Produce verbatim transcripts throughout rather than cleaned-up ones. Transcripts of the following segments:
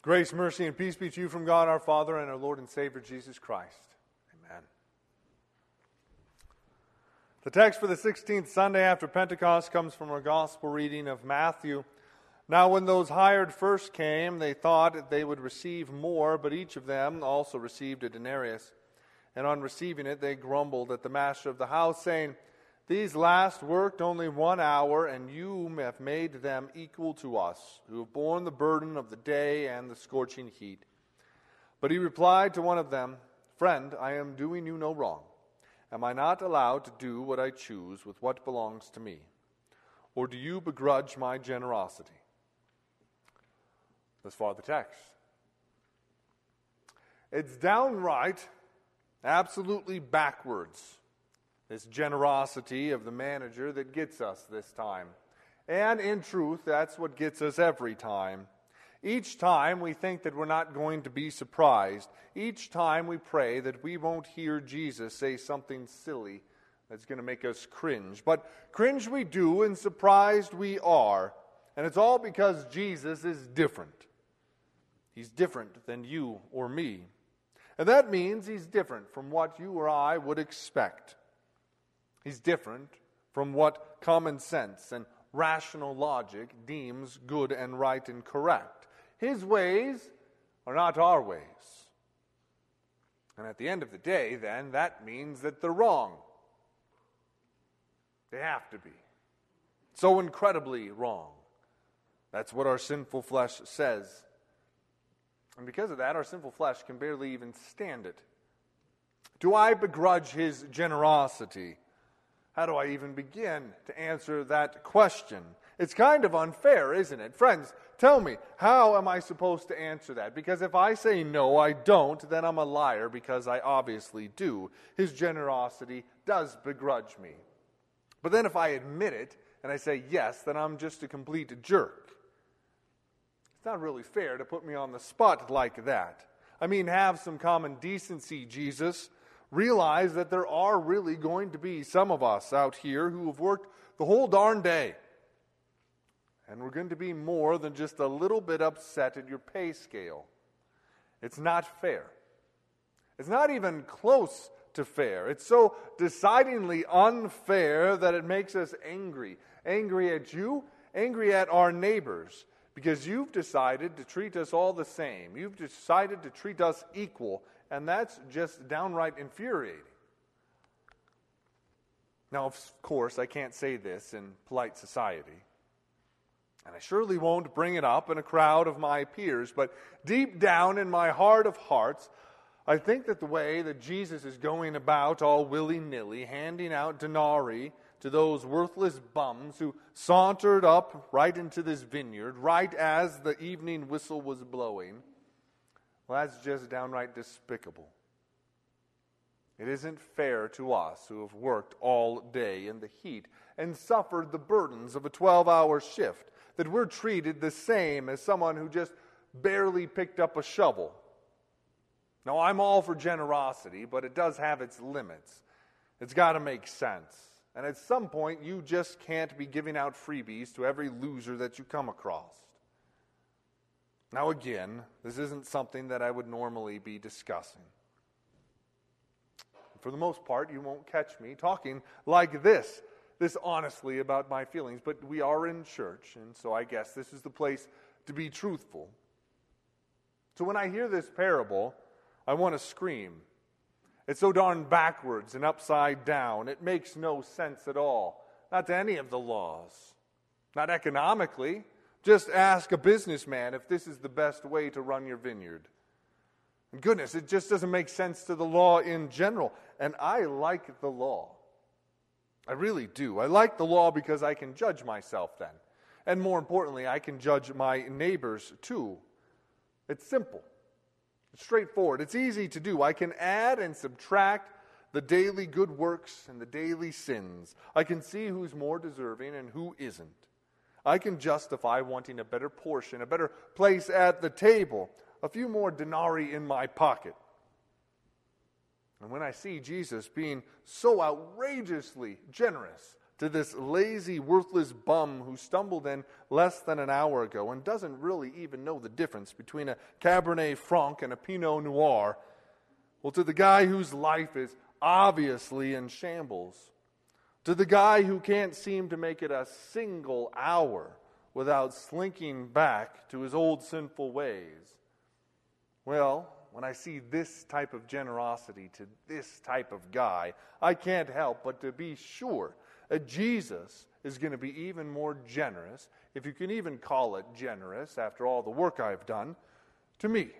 Grace, mercy, and peace be to you from God our Father and our Lord and Savior Jesus Christ. Amen. The text for the sixteenth Sunday after Pentecost comes from our gospel reading of Matthew. Now when those hired first came, they thought that they would receive more, but each of them also received a denarius. And on receiving it, they grumbled at the master of the house, saying, "These last worked only one hour, and you have made them equal to us, who have borne the burden of the day and the scorching heat." But he replied to one of them, "Friend, I am doing you no wrong. Am I not allowed to do what I choose with what belongs to me? Or do you begrudge my generosity?" Thus far the text. It's downright, absolutely backwards, this generosity of the manager that gets us this time. And in truth, that's what gets us every time. Each time we think that we're not going to be surprised. Each time we pray that we won't hear Jesus say something silly that's going to make us cringe. But cringe we do and surprised we are. And it's all because Jesus is different. He's different than you or me. And that means he's different from what you or I would expect. He's different from what common sense and rational logic deems good and right and correct. His ways are not our ways. And at the end of the day, then, that means that they're wrong. They have to be. So incredibly wrong. That's what our sinful flesh says. And because of that, our sinful flesh can barely even stand it. Do I begrudge his generosity? How do I even begin to answer that question? It's kind of unfair, isn't it? Friends, tell me, how am I supposed to answer that? Because if I say no, I don't, then I'm a liar because I obviously do. His generosity does begrudge me. But then if I admit it and I say yes, then I'm just a complete jerk. It's not really fair to put me on the spot like that. I mean, have some common decency, Jesus. Realize that there are really going to be some of us out here who have worked the whole darn day. And we're going to be more than just a little bit upset at your pay scale. It's not fair. It's not even close to fair. It's so decidedly unfair that it makes us angry. Angry at you, angry at our neighbors. Because you've decided to treat us all the same. You've decided to treat us equal. And that's just downright infuriating. Now, of course, I can't say this in polite society. And I surely won't bring it up in a crowd of my peers. But deep down in my heart of hearts, I think that the way that Jesus is going about all willy-nilly, handing out denarii to those worthless bums who sauntered up right into this vineyard, right as the evening whistle was blowing, well, that's just downright despicable. It isn't fair to us who have worked all day in the heat and suffered the burdens of a twelve-hour shift that we're treated the same as someone who just barely picked up a shovel. Now, I'm all for generosity, but it does have its limits. It's got to make sense. And at some point, you just can't be giving out freebies to every loser that you come across. Now again, this isn't something that I would normally be discussing. For the most part, you won't catch me talking like this, this honestly about my feelings. But we are in church, and so I guess this is the place to be truthful. So when I hear this parable, I want to scream. It's so darn backwards and upside down. It makes no sense at all. Not to any of the laws. Not economically. Just ask a businessman if this is the best way to run your vineyard. And goodness, it just doesn't make sense to the law in general. And I like the law. I really do. I like the law because I can judge myself then. And more importantly, I can judge my neighbors too. It's simple. It's straightforward. It's easy to do. I can add and subtract the daily good works and the daily sins. I can see who's more deserving and who isn't. I can justify wanting a better portion, a better place at the table, a few more denarii in my pocket. And when I see Jesus being so outrageously generous to this lazy, worthless bum who stumbled in less than an hour ago and doesn't really even know the difference between a Cabernet Franc and a Pinot Noir, well, to the guy whose life is obviously in shambles, to the guy who can't seem to make it a single hour without slinking back to his old sinful ways, well, when I see this type of generosity to this type of guy, I can't help but to be sure that Jesus is going to be even more generous, if you can even call it generous after all the work I've done, to me.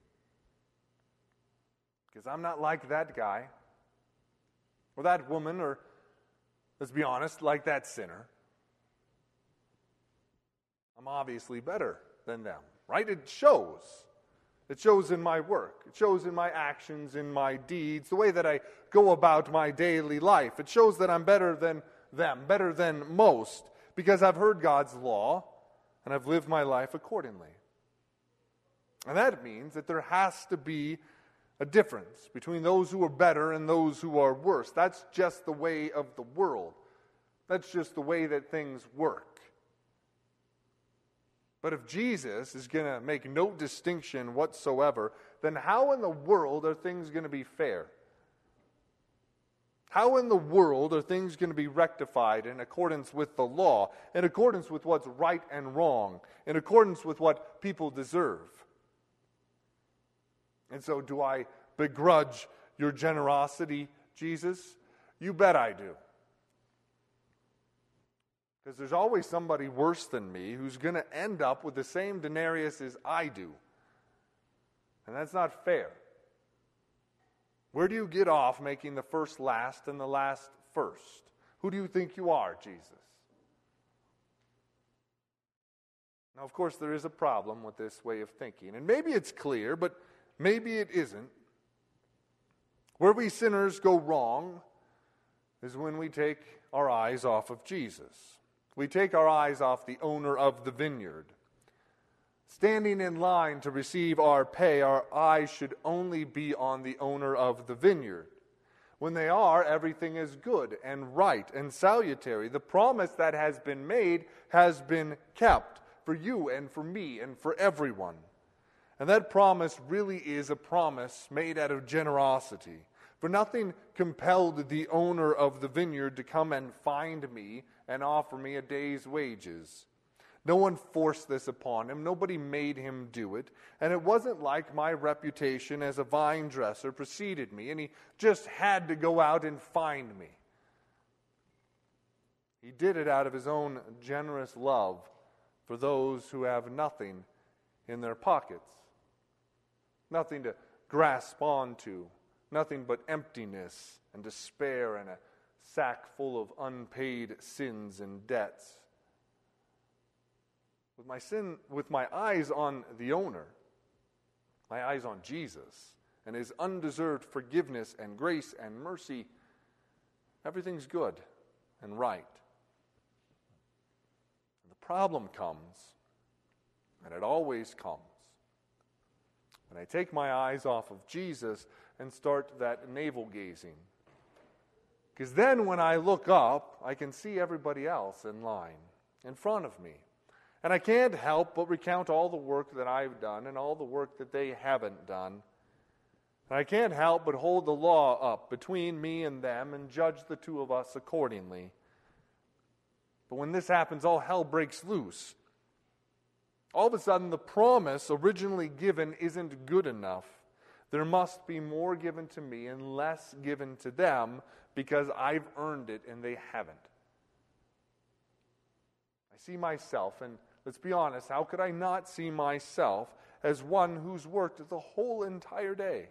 Because I'm not like that guy, or that woman, or, let's be honest, like that sinner. I'm obviously better than them, right? It shows. It shows in my work. It shows in my actions, in my deeds, the way that I go about my daily life. It shows that I'm better than them, better than most, because I've heard God's law and I've lived my life accordingly. And that means that there has to be a difference between those who are better and those who are worse. That's just the way of the world. That's just the way that things work. But if Jesus is going to make no distinction whatsoever, then how in the world are things going to be fair? How in the world are things going to be rectified in accordance with the law, in accordance with what's right and wrong, in accordance with what people deserve? And so, do I begrudge your generosity, Jesus? You bet I do. Because there's always somebody worse than me who's going to end up with the same denarius as I do. And that's not fair. Where do you get off making the first last and the last first? Who do you think you are, Jesus? Now, of course, there is a problem with this way of thinking. And maybe it's clear, but maybe it isn't. Where we sinners go wrong is when we take our eyes off of Jesus. We take our eyes off the owner of the vineyard. Standing in line to receive our pay, our eyes should only be on the owner of the vineyard. When they are, everything is good and right and salutary. The promise that has been made has been kept for you and for me and for everyone. And that promise really is a promise made out of generosity. For nothing compelled the owner of the vineyard to come and find me and offer me a day's wages. No one forced this upon him. Nobody made him do it. And it wasn't like my reputation as a vine dresser preceded me, and he just had to go out and find me. He did it out of his own generous love for those who have nothing in their pockets. Nothing to grasp onto. Nothing but emptiness and despair and a sack full of unpaid sins and debts. With my sin, with my eyes on the owner, my eyes on Jesus and his undeserved forgiveness and grace and mercy, everything's good and right. And the problem comes, and it always comes, when I take my eyes off of Jesus and start that navel gazing. Because then when I look up, I can see everybody else in line in front of me. And I can't help but recount all the work that I've done and all the work that they haven't done. And I can't help but hold the law up between me and them and judge the two of us accordingly. But when this happens, all hell breaks loose. All of a sudden, the promise originally given isn't good enough. There must be more given to me and less given to them because I've earned it and they haven't. I see myself, and let's be honest, how could I not see myself as one who's worked the whole entire day?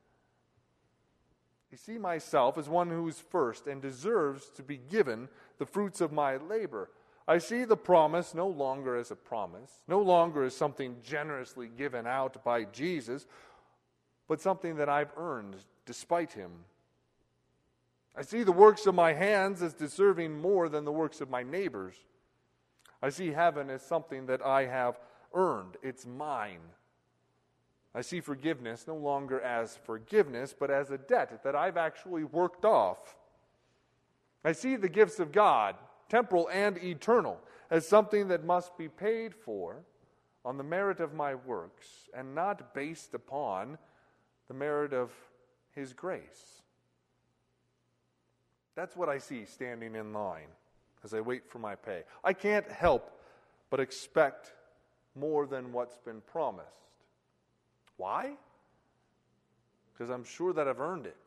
I see myself as one who's first and deserves to be given the fruits of my labor. I see the promise no longer as a promise, no longer as something generously given out by Jesus, but something that I've earned despite him. I see the works of my hands as deserving more than the works of my neighbors. I see heaven as something that I have earned. It's mine. I see forgiveness no longer as forgiveness, but as a debt that I've actually worked off. I see the gifts of God, temporal and eternal, as something that must be paid for on the merit of my works and not based upon the merit of His grace. That's what I see standing in line as I wait for my pay. I can't help but expect more than what's been promised. Why? Because I'm sure that I've earned it.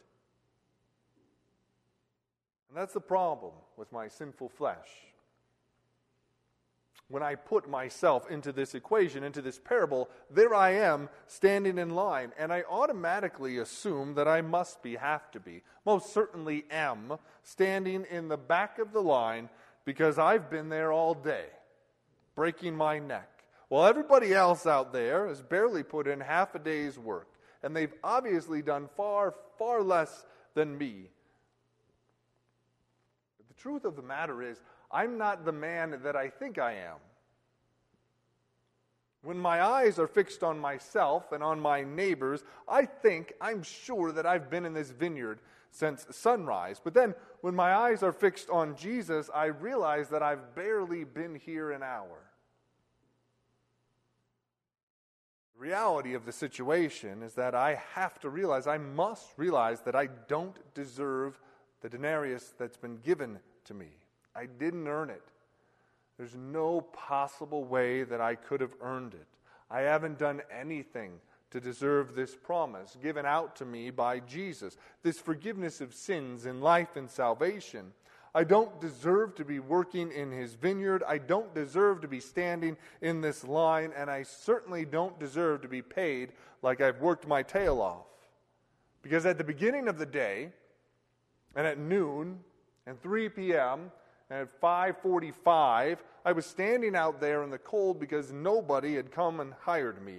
And that's the problem with my sinful flesh. When I put myself into this equation, into this parable, there I am standing in line, and I automatically assume that I must be, have to be, most certainly am, standing in the back of the line because I've been there all day, breaking my neck, while everybody else out there has barely put in half a day's work, and they've obviously done far, far less than me. But the truth of the matter is, I'm not the man that I think I am. When my eyes are fixed on myself and on my neighbors, I think, I'm sure that I've been in this vineyard since sunrise. But then, when my eyes are fixed on Jesus, I realize that I've barely been here an hour. The reality of the situation is that I have to realize, I must realize that I don't deserve the denarius that's been given to me. I didn't earn it. There's no possible way that I could have earned it. I haven't done anything to deserve this promise given out to me by Jesus, this forgiveness of sins in life and salvation. I don't deserve to be working in His vineyard. I don't deserve to be standing in this line, and I certainly don't deserve to be paid like I've worked my tail off. Because at the beginning of the day, and at noon, and three p.m., and at five forty-five, I was standing out there in the cold because nobody had come and hired me.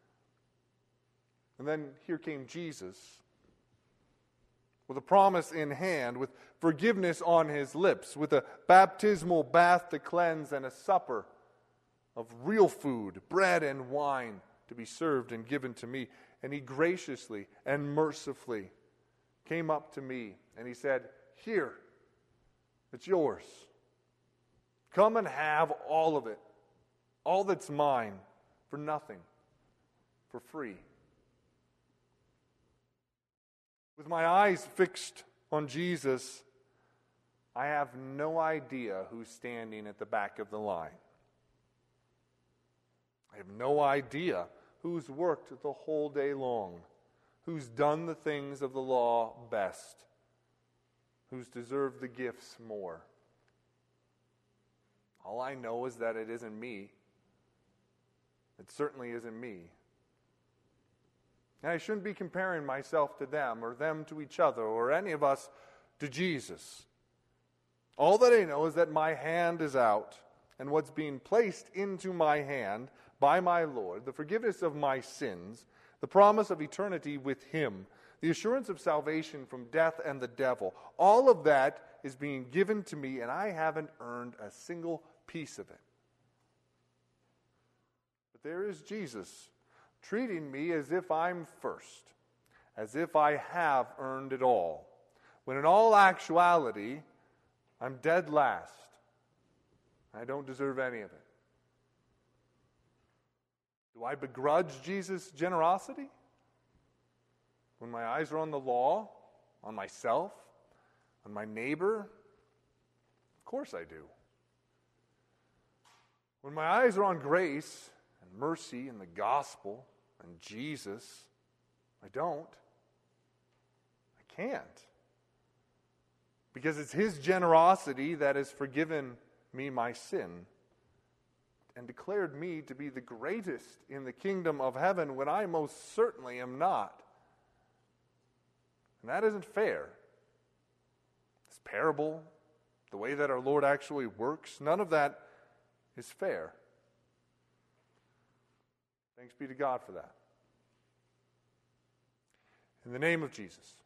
And then here came Jesus, with a promise in hand, with forgiveness on His lips, with a baptismal bath to cleanse and a supper of real food, bread and wine to be served and given to me. And He graciously and mercifully came up to me and He said, "Here, it's yours. Come and have all of it, all that's mine, for nothing, for free." With my eyes fixed on Jesus, I have no idea who's standing at the back of the line. I have no idea who's worked the whole day long, who's done the things of the law best, who's deserved the gifts more. All I know is that it isn't me. It certainly isn't me. And I shouldn't be comparing myself to them or them to each other or any of us to Jesus. All that I know is that my hand is out, and what's being placed into my hand by my Lord, the forgiveness of my sins, the promise of eternity with Him, the assurance of salvation from death and the devil, all of that is being given to me, and I haven't earned a single piece of it. But there is Jesus treating me as if I'm first, as if I have earned it all, when in all actuality, I'm dead last. I don't deserve any of it. Do I begrudge Jesus' generosity? When my eyes are on the law, on myself, on my neighbor? Of course I do. When my eyes are on grace and mercy and the gospel and Jesus, I don't. I can't. Because it's His generosity that has forgiven me my sin and declared me to be the greatest in the kingdom of heaven when I most certainly am not. And that isn't fair. This parable, the way that our Lord actually works, none of that is fair. Thanks be to God for that. In the name of Jesus.